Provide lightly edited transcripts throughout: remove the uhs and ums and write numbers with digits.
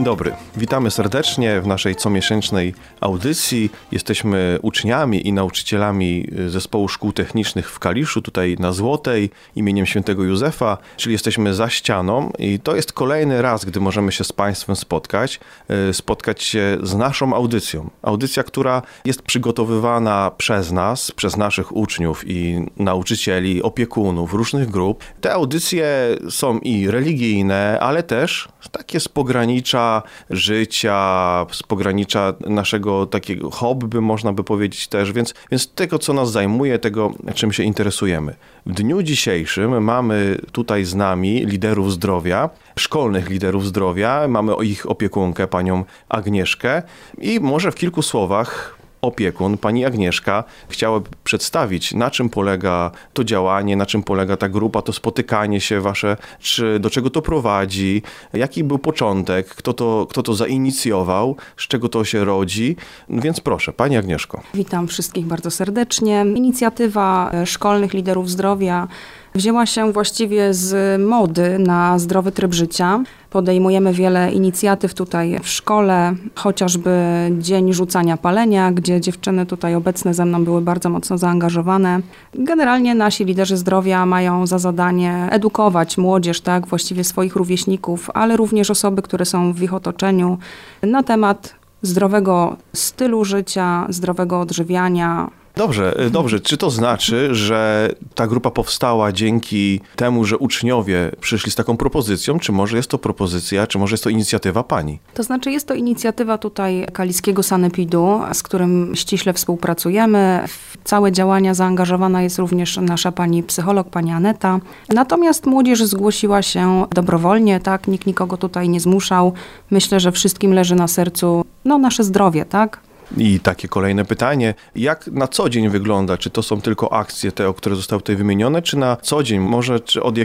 Dzień dobry, witamy serdecznie w naszej comiesięcznej audycji. Jesteśmy uczniami i nauczycielami Zespołu Szkół Technicznych w Kaliszu, tutaj na Złotej, imieniem Świętego Józefa, czyli jesteśmy za ścianą i to jest kolejny raz, gdy możemy się z Państwem spotkać się z naszą audycją. Audycja, która jest przygotowywana przez nas, przez naszych uczniów i nauczycieli, opiekunów, różnych grup. Te audycje są i religijne, ale też takie z pogranicza życia, z pogranicza naszego takiego hobby, można by powiedzieć też, więc tego, co nas zajmuje, tego, czym się interesujemy. W dniu dzisiejszym mamy tutaj z nami liderów zdrowia, szkolnych liderów zdrowia, mamy ich opiekunkę, panią Agnieszkę i może w kilku słowach opiekun, pani Agnieszka, chciałaby przedstawić, na czym polega to działanie, na czym polega ta grupa, to spotykanie się wasze, czy do czego to prowadzi, jaki był początek, kto to zainicjował, z czego to się rodzi. Więc proszę, pani Agnieszko. Witam wszystkich bardzo serdecznie. Inicjatywa szkolnych liderów zdrowia wzięła się właściwie z mody na zdrowy tryb życia. Podejmujemy wiele inicjatyw tutaj w szkole, chociażby Dzień Rzucania Palenia, gdzie dziewczyny tutaj obecne ze mną były bardzo mocno zaangażowane. Generalnie nasi liderzy zdrowia mają za zadanie edukować młodzież, tak, właściwie swoich rówieśników, ale również osoby, które są w ich otoczeniu na temat zdrowego stylu życia, zdrowego odżywiania. Dobrze. Czy to znaczy, że ta grupa powstała dzięki temu, że uczniowie przyszli z taką propozycją, czy może jest to propozycja, czy może jest to inicjatywa pani? To znaczy jest to inicjatywa tutaj Kaliskiego Sanepidu, z którym ściśle współpracujemy. W całe działania zaangażowana jest również nasza pani psycholog, pani Aneta. Natomiast młodzież zgłosiła się dobrowolnie, tak? Nikt nikogo tutaj nie zmuszał. Myślę, że wszystkim leży na sercu nasze zdrowie, tak? I takie kolejne pytanie, jak na co dzień wygląda? Czy to są tylko akcje te, które zostały tutaj wymienione, czy na co dzień? Może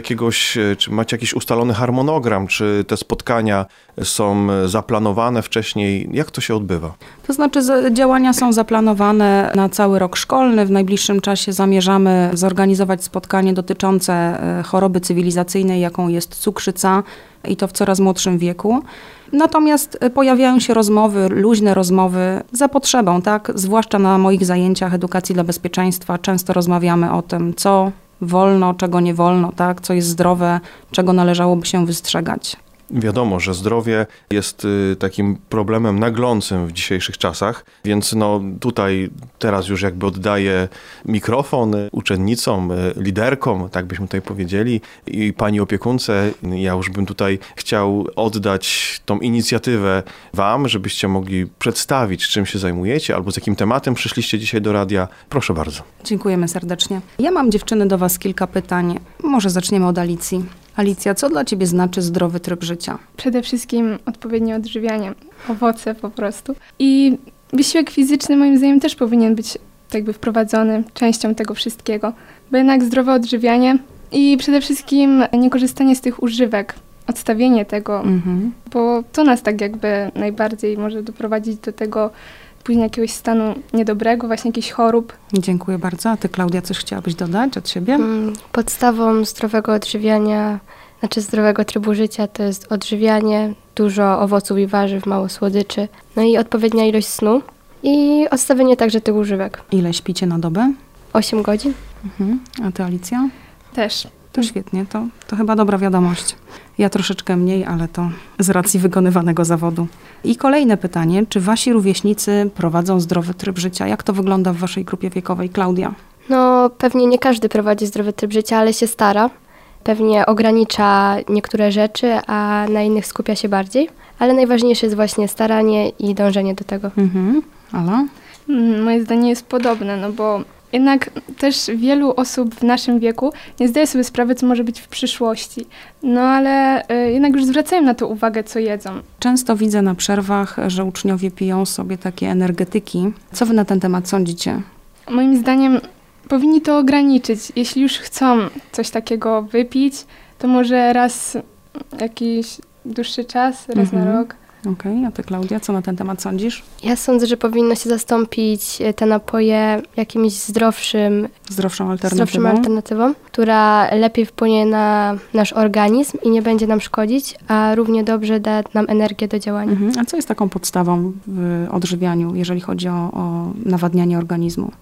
czy macie jakiś ustalony harmonogram, czy te spotkania są zaplanowane wcześniej? Jak to się odbywa? To znaczy działania są zaplanowane na cały rok szkolny. W najbliższym czasie zamierzamy zorganizować spotkanie dotyczące choroby cywilizacyjnej, jaką jest cukrzyca i to w coraz młodszym wieku. Natomiast pojawiają się luźne rozmowy za potrzebą, tak? Zwłaszcza na moich zajęciach edukacji dla bezpieczeństwa często rozmawiamy o tym, co wolno, czego nie wolno, tak? Co jest zdrowe, czego należałoby się wystrzegać. Wiadomo, że zdrowie jest takim problemem naglącym w dzisiejszych czasach, więc tutaj teraz już jakby oddaję mikrofon uczennicom, liderkom, tak byśmy tutaj powiedzieli, i pani opiekunce. Ja już bym tutaj chciał oddać tą inicjatywę wam, żebyście mogli przedstawić, czym się zajmujecie, albo z jakim tematem przyszliście dzisiaj do radia. Proszę bardzo. Dziękujemy serdecznie. Ja mam, dziewczyny, do was kilka pytań. Może zaczniemy od Alicji. Alicja, co dla ciebie znaczy zdrowy tryb życia? Przede wszystkim odpowiednie odżywianie, owoce po prostu. I wysiłek fizyczny moim zdaniem też powinien być jakby wprowadzony częścią tego wszystkiego. Bo jednak zdrowe odżywianie i przede wszystkim niekorzystanie z tych używek, odstawienie tego, bo to nas tak jakby najbardziej może doprowadzić do tego później jakiegoś stanu niedobrego, właśnie jakichś chorób. Dziękuję bardzo. A ty, Klaudia, coś chciałabyś dodać od siebie? Podstawą zdrowego odżywiania, zdrowego trybu życia to jest odżywianie, dużo owoców i warzyw, mało słodyczy, i odpowiednia ilość snu i odstawienie także tych używek. Ile śpicie na dobę? 8 godzin. A ty, Alicja? Też. To świetnie, to chyba dobra wiadomość. Ja troszeczkę mniej, ale to z racji wykonywanego zawodu. I kolejne pytanie, czy wasi rówieśnicy prowadzą zdrowy tryb życia? Jak to wygląda w waszej grupie wiekowej? Klaudia? Pewnie nie każdy prowadzi zdrowy tryb życia, ale się stara. Pewnie ogranicza niektóre rzeczy, a na innych skupia się bardziej. Ale najważniejsze jest właśnie staranie i dążenie do tego. Ala? Moje zdanie jest podobne, bo jednak też wielu osób w naszym wieku nie zdaje sobie sprawy, co może być w przyszłości. Ale jednak już zwracają na to uwagę, co jedzą. Często widzę na przerwach, że uczniowie piją sobie takie energetyki. Co wy na ten temat sądzicie? Moim zdaniem powinni to ograniczyć. Jeśli już chcą coś takiego wypić, to może raz jakiś dłuższy czas, raz na rok. Okej, a ty, Klaudia, co na ten temat sądzisz? Ja sądzę, że powinno się zastąpić te napoje jakimś Zdrowszą alternatywą, która lepiej wpłynie na nasz organizm i nie będzie nam szkodzić, a równie dobrze da nam energię do działania. A co jest taką podstawą w odżywianiu, jeżeli chodzi o nawadnianie organizmu?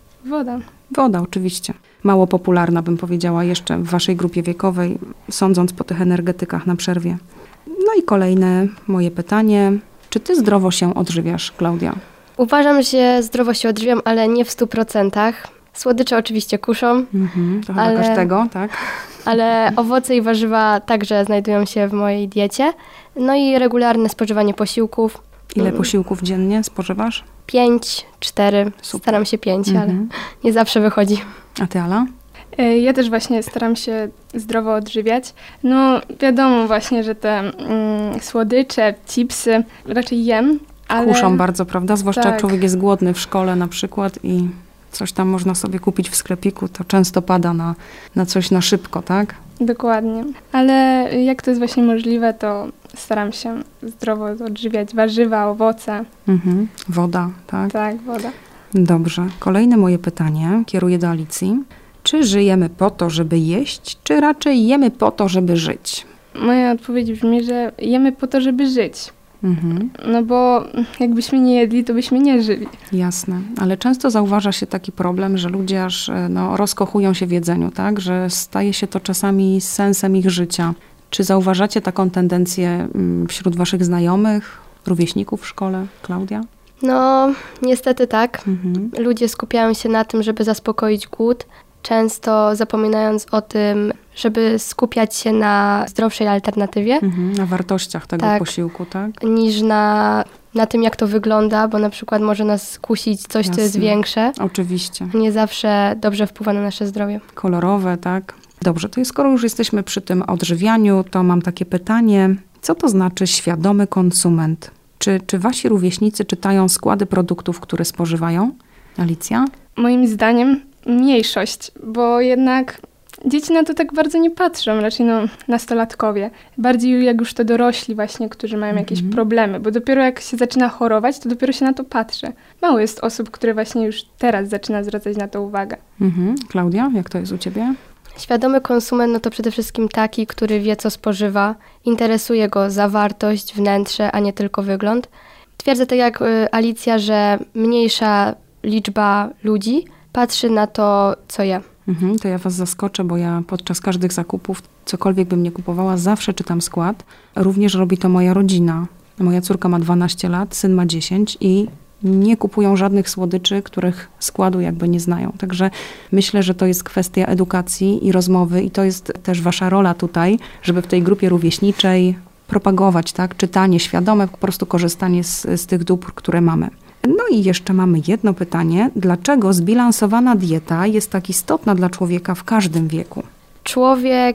Woda, oczywiście. Mało popularna, bym powiedziała, jeszcze w waszej grupie wiekowej, sądząc po tych energetykach na przerwie. No i kolejne moje pytanie. Czy ty zdrowo się odżywiasz, Klaudia? Uważam, że zdrowo się odżywiam, ale nie w 100%. Słodycze oczywiście kuszą. To chyba każdego, tak? Ale owoce i warzywa także znajdują się w mojej diecie. No i regularne spożywanie posiłków. Ile posiłków dziennie spożywasz? 5, 4. Super. Staram się 5, ale nie zawsze wychodzi. A ty, Ala? Ja też właśnie staram się zdrowo odżywiać. No wiadomo właśnie, że te słodycze, chipsy raczej jem, ale... Kuszą bardzo, prawda? Zwłaszcza jak Tak. człowiek jest głodny w szkole na przykład i coś tam można sobie kupić w sklepiku, to często pada na coś na szybko, tak? Dokładnie. Ale jak to jest właśnie możliwe, to staram się zdrowo odżywiać warzywa, owoce. Woda, tak? Tak, woda. Dobrze. Kolejne moje pytanie kieruję do Alicji. Czy żyjemy po to, żeby jeść, czy raczej jemy po to, żeby żyć? Moja odpowiedź brzmi, że jemy po to, żeby żyć. No bo jakbyśmy nie jedli, to byśmy nie żyli. Jasne, ale często zauważa się taki problem, że ludzie aż rozkochują się w jedzeniu, tak? Że staje się to czasami sensem ich życia. Czy zauważacie taką tendencję wśród waszych znajomych, rówieśników w szkole? Klaudia? No, niestety tak. Ludzie skupiają się na tym, żeby zaspokoić głód, często zapominając o tym, żeby skupiać się na zdrowszej alternatywie. Na wartościach tego posiłku, tak? Niż na tym, jak to wygląda, bo na przykład może nas skusić coś, co jest większe. Oczywiście. Nie zawsze dobrze wpływa na nasze zdrowie. Kolorowe, tak? Dobrze, to skoro już jesteśmy przy tym odżywianiu, to mam takie pytanie. Co to znaczy świadomy konsument? Czy wasi rówieśnicy czytają składy produktów, które spożywają? Alicja? Moim zdaniem mniejszość, bo jednak dzieci na to tak bardzo nie patrzą, raczej nastolatkowie. Bardziej jak już to dorośli właśnie, którzy mają jakieś problemy, bo dopiero jak się zaczyna chorować, to dopiero się na to patrzy. Mało jest osób, które właśnie już teraz zaczyna zwracać na to uwagę. Klaudia, jak to jest u ciebie? Świadomy konsument no to przede wszystkim taki, który wie, co spożywa, interesuje go zawartość, wnętrze, a nie tylko wygląd. Twierdzę tak jak Alicja, że mniejsza liczba ludzi patrzy na to, co je. To ja was zaskoczę, bo ja podczas każdych zakupów, cokolwiek bym nie kupowała, zawsze czytam skład. Również robi to moja rodzina. Moja córka ma 12 lat, syn ma 10 i nie kupują żadnych słodyczy, których składu jakby nie znają. Także myślę, że to jest kwestia edukacji i rozmowy i to jest też wasza rola tutaj, żeby w tej grupie rówieśniczej propagować, tak, czytanie świadome, po prostu korzystanie z tych dóbr, które mamy. No i jeszcze mamy jedno pytanie. Dlaczego zbilansowana dieta jest tak istotna dla człowieka w każdym wieku? Człowiek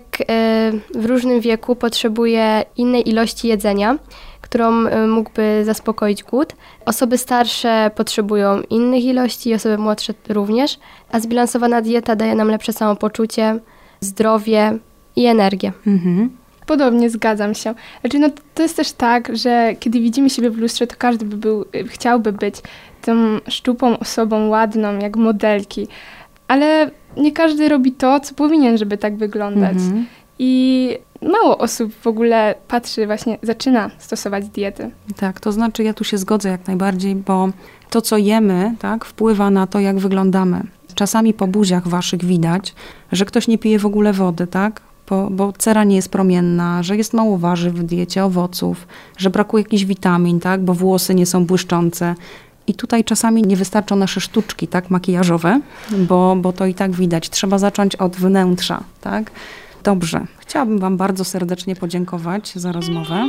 w różnym wieku potrzebuje innej ilości jedzenia, którą mógłby zaspokoić głód. Osoby starsze potrzebują innych ilości, osoby młodsze również, a zbilansowana dieta daje nam lepsze samopoczucie, zdrowie i energię. Podobnie, zgadzam się. Znaczy, to jest też tak, że kiedy widzimy siebie w lustrze, to każdy chciałby być tą szczupłą osobą, ładną, jak modelki. Ale nie każdy robi to, co powinien, żeby tak wyglądać. I mało osób w ogóle zaczyna stosować diety. Tak, to znaczy ja tu się zgodzę jak najbardziej, bo to, co jemy, tak, wpływa na to, jak wyglądamy. Czasami po buziach waszych widać, że ktoś nie pije w ogóle wody, tak? Bo cera nie jest promienna, że jest mało warzyw w diecie, owoców, że brakuje jakichś witamin, tak? Bo włosy nie są błyszczące. I tutaj czasami nie wystarczą nasze sztuczki, tak, makijażowe, bo to i tak widać. Trzeba zacząć od wnętrza, tak? Dobrze. Chciałabym wam bardzo serdecznie podziękować za rozmowę.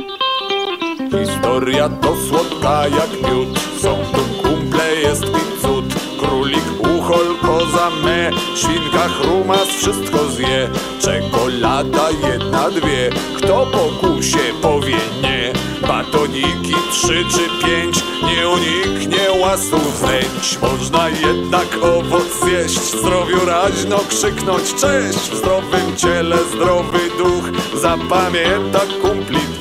Historia to słodka jak miód, są tu kumple, jest i cud. Królik, uchol, koza me, świnka, chrumas, wszystko zje. Czekolada jedna, dwie, kto pokusie powie nie. Batoniki 3 czy 5, nie uniknie łasu zdjęć. Można jednak owoc zjeść, zdrowiu raźno krzyknąć cześć. W zdrowym ciele zdrowy duch, zapamięta kumpli dwóch.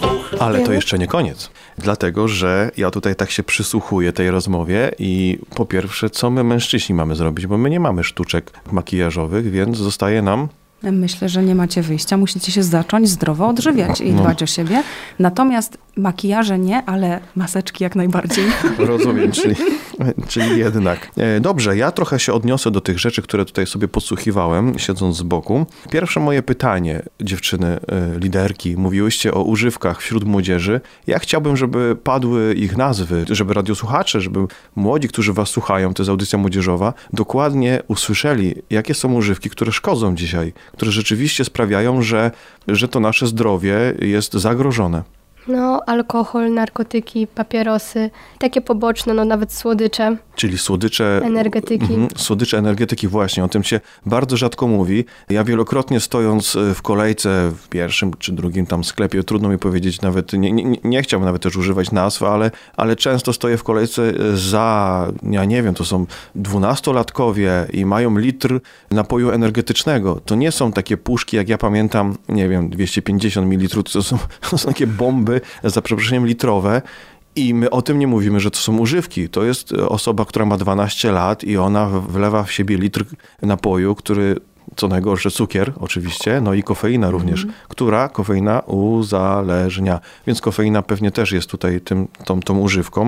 Ale to jeszcze nie koniec, dlatego że ja tutaj tak się przysłuchuję tej rozmowie i po pierwsze, co my mężczyźni mamy zrobić, bo my nie mamy sztuczek makijażowych, więc zostaje nam... Myślę, że nie macie wyjścia. Musicie się zacząć zdrowo odżywiać i dbać o siebie. Natomiast makijaże nie, ale maseczki jak najbardziej. Rozumiem, czyli jednak. Dobrze, ja trochę się odniosę do tych rzeczy, które tutaj sobie podsłuchiwałem, siedząc z boku. Pierwsze moje pytanie, dziewczyny, liderki, mówiłyście o używkach wśród młodzieży. Ja chciałbym, żeby padły ich nazwy, żeby radiosłuchacze, żeby młodzi, którzy was słuchają, to jest audycja młodzieżowa, dokładnie usłyszeli, jakie są używki, które szkodzą dzisiaj, które rzeczywiście sprawiają, że to nasze zdrowie jest zagrożone. No, alkohol, narkotyki, papierosy, takie poboczne, no nawet słodycze. Czyli słodycze... Energetyki. Słodycze energetyki, właśnie, o tym się bardzo rzadko mówi. Ja wielokrotnie stojąc w kolejce w pierwszym czy drugim tam sklepie, trudno mi powiedzieć nawet, nie chciałbym nawet też używać nazw, ale często stoję w kolejce za, ja nie wiem, to są 12-latkowie i mają litr napoju energetycznego. To nie są takie puszki, jak ja pamiętam, nie wiem, 250 ml, to są takie bomby, za przeproszeniem, litrowe. I my o tym nie mówimy, że to są używki. To jest osoba, która ma 12 lat i ona wlewa w siebie litr napoju, który, co najgorsze, cukier oczywiście, no i kofeina również, która kofeina uzależnia. Więc kofeina pewnie też jest tutaj tą używką.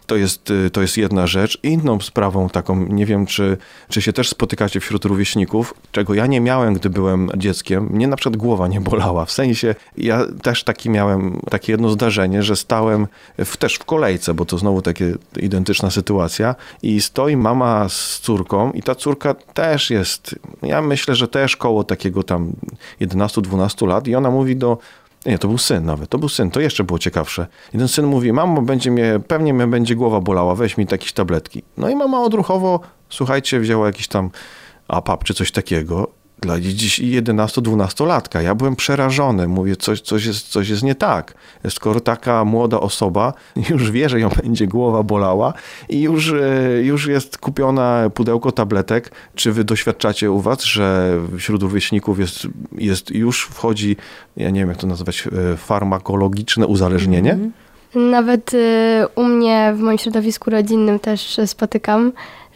To jest jedna rzecz. Inną sprawą taką, nie wiem, czy się też spotykacie wśród rówieśników, czego ja nie miałem, gdy byłem dzieckiem. Mnie na przykład głowa nie bolała. W sensie, ja też miałem takie jedno zdarzenie, że stałem też w kolejce, bo to znowu taka identyczna sytuacja i stoi mama z córką i ta córka też jest, ja myślę, że też koło takiego tam 11-12 lat i ona mówi nie, to był syn nawet, to jeszcze było ciekawsze. I ten syn mówi, mamo, pewnie mnie będzie głowa bolała, weź mi jakieś tabletki. No i mama odruchowo, słuchajcie, wzięła jakiś tam APAP czy coś takiego dla dziś 11-12-latka. Ja byłem przerażony, mówię, coś jest nie tak. Skoro taka młoda osoba już wie, że ją będzie głowa bolała i już jest kupiona pudełko tabletek, czy wy doświadczacie u was, że wśród rówieśników już wchodzi, ja nie wiem jak to nazwać, farmakologiczne uzależnienie? Nawet u mnie w moim środowisku rodzinnym też spotykam,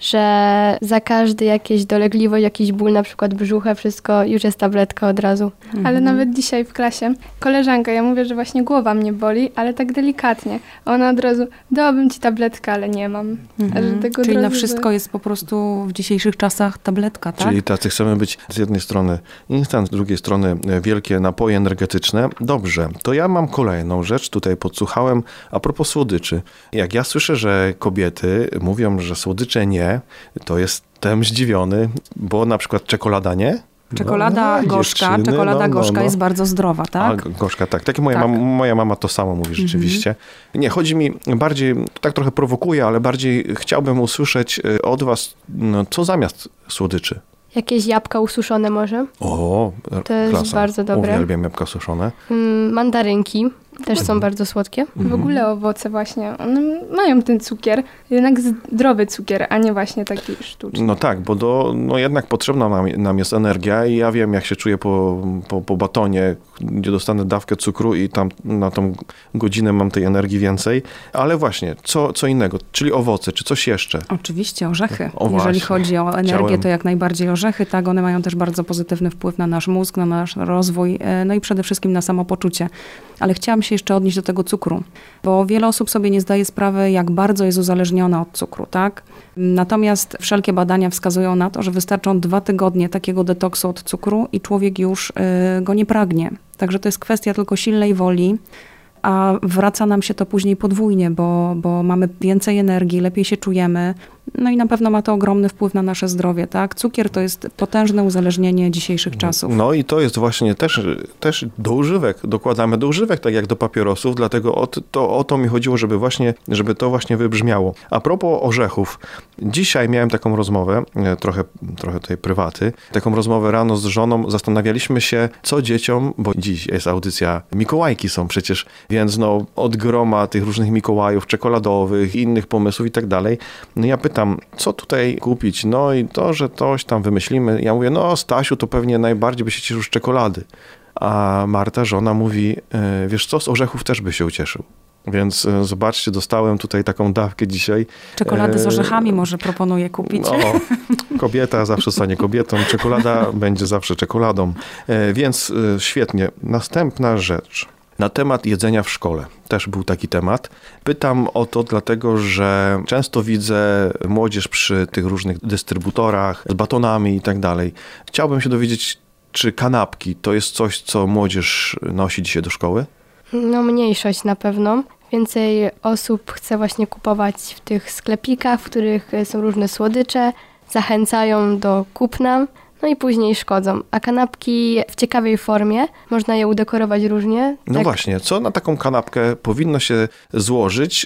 że za każdy jakieś dolegliwość, jakiś ból, na przykład brzucha, wszystko, już jest tabletka od razu. Ale nawet dzisiaj w klasie koleżanka, ja mówię, że właśnie głowa mnie boli, ale tak delikatnie. Ona od razu, dałabym ci tabletkę, ale nie mam. Czyli na wszystko jest po prostu w dzisiejszych czasach tabletka, tak? Czyli tacy chcemy być z jednej strony instant, z drugiej strony wielkie napoje energetyczne. Dobrze, to ja mam kolejną rzecz, tutaj podsłuchałem a propos słodyczy. Jak ja słyszę, że kobiety mówią, że słodycze nie, to jestem zdziwiony, bo na przykład czekolada nie? Czekolada gorzka, gorzka jest bardzo zdrowa, tak? Gorzka, tak. Tak moja mama to samo mówi rzeczywiście. Nie, chodzi mi bardziej, tak trochę prowokuje, ale bardziej chciałbym usłyszeć od was, co zamiast słodyczy? Jakieś jabłka ususzone może? O, to jest klasa. bardzo dobre. Uwielbiam jabłka suszone. Mandarynki też są bardzo słodkie. W ogóle owoce właśnie, one mają ten cukier, jednak zdrowy cukier, a nie właśnie taki sztuczny. No tak, bo jednak potrzebna nam jest energia i ja wiem, jak się czuję po batonie, gdzie dostanę dawkę cukru i tam na tą godzinę mam tej energii więcej. Ale właśnie, co innego, czyli owoce, czy coś jeszcze? Oczywiście, orzechy. Jeżeli chodzi o energię, to jak najbardziej orzechy, tak, one mają też bardzo pozytywny wpływ na nasz mózg, na nasz rozwój, no i przede wszystkim na samopoczucie. Ale chciałam się jeszcze odnieść do tego cukru, bo wiele osób sobie nie zdaje sprawy, jak bardzo jest uzależniona od cukru, tak? Natomiast wszelkie badania wskazują na to, że wystarczą 2 tygodnie takiego detoksu od cukru i człowiek już go nie pragnie. Także to jest kwestia tylko silnej woli, a wraca nam się to później podwójnie, bo mamy więcej energii, lepiej się czujemy. No i na pewno ma to ogromny wpływ na nasze zdrowie, tak? Cukier to jest potężne uzależnienie dzisiejszych czasów. No i to jest właśnie też do używek, dokładamy do używek, tak jak do papierosów, dlatego o to mi chodziło, żeby to właśnie wybrzmiało. A propos orzechów, dzisiaj miałem taką rozmowę, trochę tutaj prywaty, taką rozmowę rano z żoną, zastanawialiśmy się, co dzieciom, bo dziś jest audycja, Mikołajki są przecież, więc od groma tych różnych Mikołajów, czekoladowych, innych pomysłów i tak dalej, ja pytam, co tutaj kupić? No i to, że coś tam wymyślimy. Ja mówię, Stasiu, to pewnie najbardziej by się cieszył z czekolady. a Marta, żona, mówi, wiesz co, z orzechów też by się ucieszył. Więc zobaczcie, dostałem tutaj taką dawkę dzisiaj. Czekolady z orzechami może proponuję kupić. No, kobieta zawsze zostanie kobietą, czekolada będzie zawsze czekoladą. Więc świetnie. Następna rzecz. Na temat jedzenia w szkole. Też był taki temat. Pytam o to dlatego, że często widzę młodzież przy tych różnych dystrybutorach z batonami i tak dalej. Chciałbym się dowiedzieć, czy kanapki to jest coś, co młodzież nosi dzisiaj do szkoły? No mniejszość na pewno. Więcej osób chce właśnie kupować w tych sklepikach, w których są różne słodycze, zachęcają do kupna, no i później szkodzą. A kanapki w ciekawej formie, można je udekorować różnie. No tak. Właśnie, co na taką kanapkę powinno się złożyć,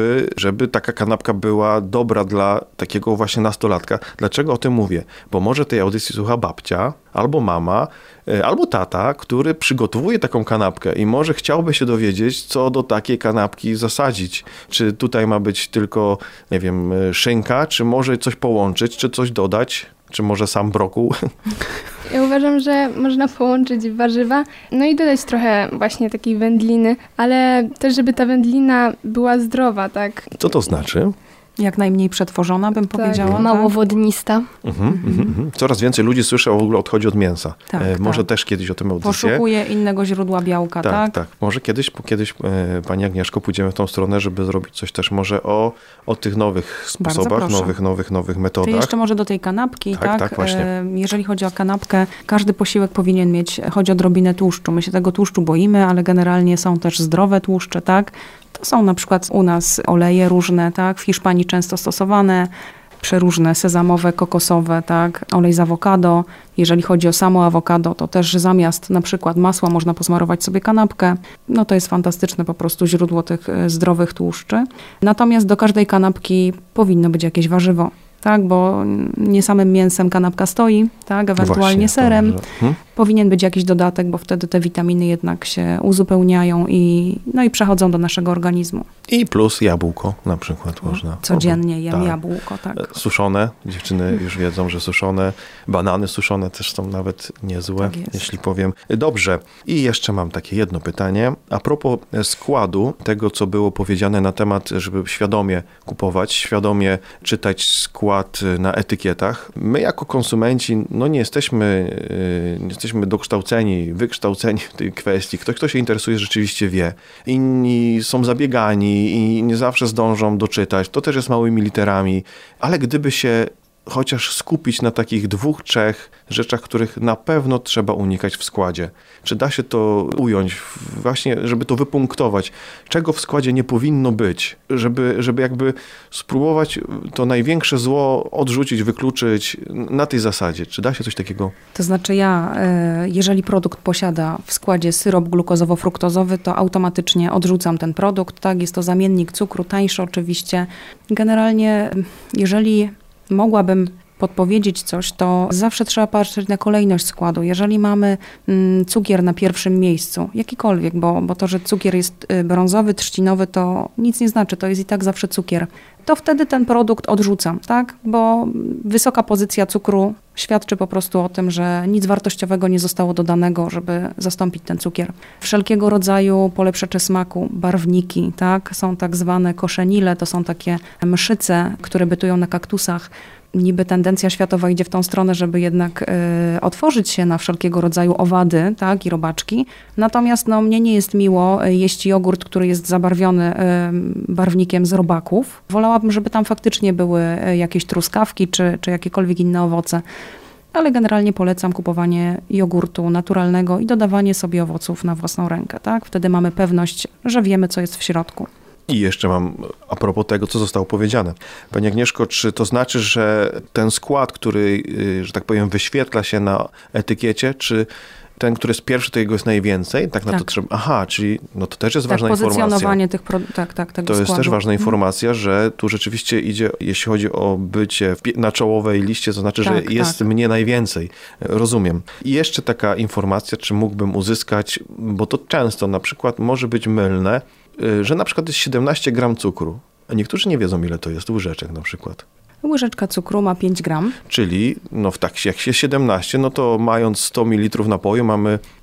żeby taka kanapka była dobra dla takiego właśnie nastolatka? Dlaczego o tym mówię? Bo może tej audycji słucha babcia, albo mama, albo tata, który przygotowuje taką kanapkę i może chciałby się dowiedzieć, co do takiej kanapki zasadzić. Czy tutaj ma być tylko, nie wiem, szynka, czy może coś połączyć, czy coś dodać, czy może sam brokuł? Ja uważam, że można połączyć warzywa, no i dodać trochę właśnie takiej wędliny, ale też, żeby ta wędlina była zdrowa, tak? Co to znaczy? Jak najmniej przetworzona, bym powiedziała. Mało wodnista. Coraz więcej ludzi słyszę, w ogóle odchodzi od mięsa. Tak, Może tak. też kiedyś o tym audycję. Poszukuje innego źródła białka, tak? Tak. Może kiedyś Pani Agnieszko, pójdziemy w tą stronę, żeby zrobić coś też może o tych nowych sposobach, nowych metodach. Czyli jeszcze może do tej kanapki, Tak, właśnie. Jeżeli chodzi o kanapkę, każdy posiłek powinien mieć choć odrobinę tłuszczu. My się tego tłuszczu boimy, ale generalnie są też zdrowe tłuszcze, tak? To są na przykład u nas oleje różne, tak? W Hiszpanii często stosowane, przeróżne, sezamowe, kokosowe, tak? Olej z awokado. Jeżeli chodzi o samo awokado, to też zamiast na przykład masła można posmarować sobie kanapkę. No to jest fantastyczne po prostu źródło tych zdrowych tłuszczy. Natomiast do każdej kanapki powinno być jakieś warzywo. Tak, bo nie samym mięsem kanapka stoi, tak, ewentualnie Właśnie, serem. dobrze. Powinien być jakiś dodatek, bo wtedy te witaminy jednak się uzupełniają i przechodzą do naszego organizmu. I plus jabłko na przykład można. Codziennie jem Tak. jabłko, tak. Suszone, dziewczyny już wiedzą, że suszone, banany suszone też są nawet niezłe, Tak jest. jeśli powiem. Dobrze. I jeszcze mam takie jedno pytanie. A propos składu, tego co było powiedziane na temat, żeby świadomie kupować, świadomie czytać skład na etykietach. My jako konsumenci, no nie jesteśmy dokształceni, wykształceni w tej kwestii. Ktoś, kto się interesuje, rzeczywiście wie. Inni są zabiegani i nie zawsze zdążą doczytać. To też jest małymi literami. Ale gdyby się chociaż skupić na takich 2-3 rzeczach, których na pewno trzeba unikać w składzie. Czy da się to ująć, właśnie, żeby to wypunktować? Czego w składzie nie powinno być? Żeby jakby spróbować to największe zło odrzucić, wykluczyć na tej zasadzie. Czy da się coś takiego? To znaczy jeżeli produkt posiada w składzie syrop glukozowo-fruktozowy, to automatycznie odrzucam ten produkt. Tak, jest to zamiennik cukru, tańszy oczywiście. Generalnie, jeżeli mogłabym podpowiedzieć coś, to zawsze trzeba patrzeć na kolejność składu. Jeżeli mamy cukier na pierwszym miejscu, jakikolwiek, bo to, że cukier jest brązowy, trzcinowy, to nic nie znaczy, to jest i tak zawsze cukier, to wtedy ten produkt odrzucam, tak? Bo wysoka pozycja cukru świadczy po prostu o tym, że nic wartościowego nie zostało dodanego, żeby zastąpić ten cukier. Wszelkiego rodzaju polepszacze smaku, barwniki, tak? Są tak zwane koszenile, to są takie mszyce, które bytują na kaktusach. Niby tendencja światowa idzie w tą stronę, żeby jednak otworzyć się na wszelkiego rodzaju owady, tak, i robaczki. Natomiast mnie nie jest miło jeść jogurt, który jest zabarwiony barwnikiem z robaków. Wolałabym, żeby tam faktycznie były jakieś truskawki czy jakiekolwiek inne owoce. Ale generalnie polecam kupowanie jogurtu naturalnego i dodawanie sobie owoców na własną rękę, tak? Wtedy mamy pewność, że wiemy, co jest w środku. I jeszcze mam a propos tego, co zostało powiedziane. Pani Agnieszko, czy to znaczy, że ten skład, który, że tak powiem, wyświetla się na etykiecie, czy ten, który jest pierwszy, to jego jest najwięcej? Tak na to trzeba. Aha, czyli to też jest ważna informacja. Pozycjonowanie tych tego to jest składu. też ważna informacja, że tu rzeczywiście idzie, jeśli chodzi o bycie na czołowej liście, to znaczy, że jest mnie najwięcej. Rozumiem. I jeszcze taka informacja, czy mógłbym uzyskać, bo to często na przykład może być mylne, że na przykład jest 17 gram cukru. A niektórzy nie wiedzą, ile to jest łyżeczek na przykład. Łyżeczka cukru ma 5 gram. Czyli jak się 17, no to mając 100 ml napoju mamy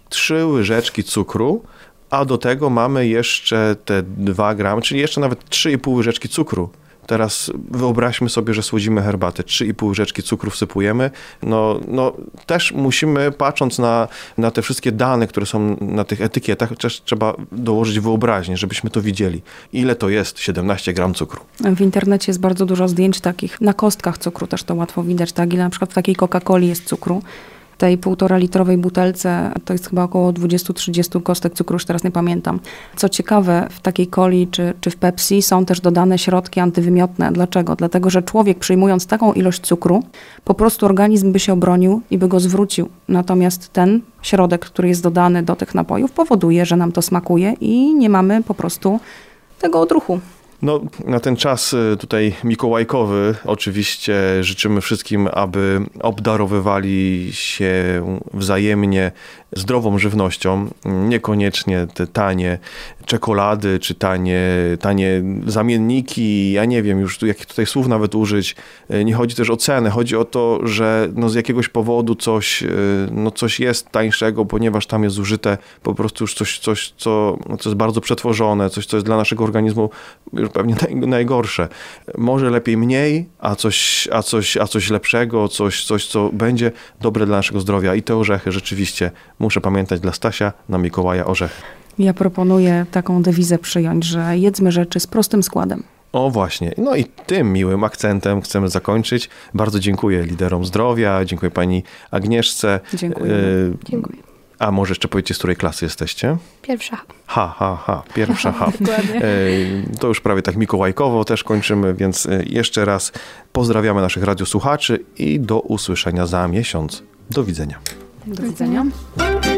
3 łyżeczki cukru, a do tego mamy jeszcze te 2 gramy, czyli jeszcze nawet 3,5 łyżeczki cukru. Teraz wyobraźmy sobie, że słodzimy herbatę. 3,5 łyżeczki cukru wsypujemy. No też musimy, patrząc na te wszystkie dane, które są na tych etykietach, też trzeba dołożyć wyobraźnię, żebyśmy to widzieli. Ile to jest 17 gram cukru? W internecie jest bardzo dużo zdjęć takich, na kostkach cukru też to łatwo widać, tak? Ile na przykład w takiej Coca-Coli jest cukru. W tej 1,5-litrowej butelce to jest chyba około 20-30 kostek cukru, już teraz nie pamiętam. Co ciekawe, w takiej coli czy w Pepsi są też dodane środki antywymiotne. Dlaczego? Dlatego, że człowiek przyjmując taką ilość cukru, po prostu organizm by się obronił i by go zwrócił. Natomiast ten środek, który jest dodany do tych napojów, powoduje, że nam to smakuje i nie mamy po prostu tego odruchu. No, na ten czas tutaj mikołajkowy oczywiście życzymy wszystkim, aby obdarowywali się wzajemnie zdrową żywnością, niekoniecznie te tanie czekolady, czy tanie zamienniki, ja nie wiem już jakich tutaj słów nawet użyć. Nie chodzi też o cenę, chodzi o to, że z jakiegoś powodu coś jest tańszego, ponieważ tam jest zużyte po prostu już coś co jest bardzo przetworzone, coś, co jest dla naszego organizmu już pewnie najgorsze. Może lepiej mniej, a coś lepszego, coś, co będzie dobre dla naszego zdrowia. I te orzechy rzeczywiście, muszę pamiętać dla Stasia, na Mikołaja orzechy. Ja proponuję taką dewizę przyjąć, że jedzmy rzeczy z prostym składem. O właśnie. No i tym miłym akcentem chcemy zakończyć. Bardzo dziękuję liderom zdrowia, dziękuję pani Agnieszce. Dziękuję. Dziękuję. A może jeszcze powiedzcie, z której klasy jesteście? Pierwsza. Pierwsza H. Dokładnie. To już prawie tak mikołajkowo też kończymy, więc jeszcze raz pozdrawiamy naszych radiosłuchaczy i do usłyszenia za miesiąc. Do widzenia. Do widzenia.